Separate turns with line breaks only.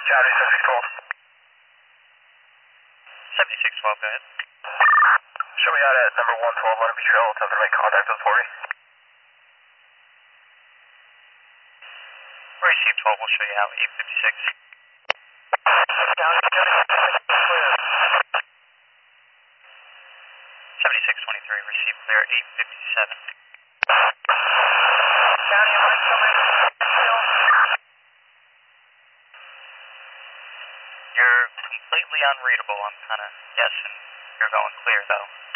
County 7612.
7612, go ahead.
Show me out at number 112 Leonard Beach Trail. Attempt to make contact with 40.
Receive 12, we'll show you out 856.
County
7623, receive clear 857.
County, am I coming still?
You're completely unreadable. I'm kind of guessing you're going clear, though.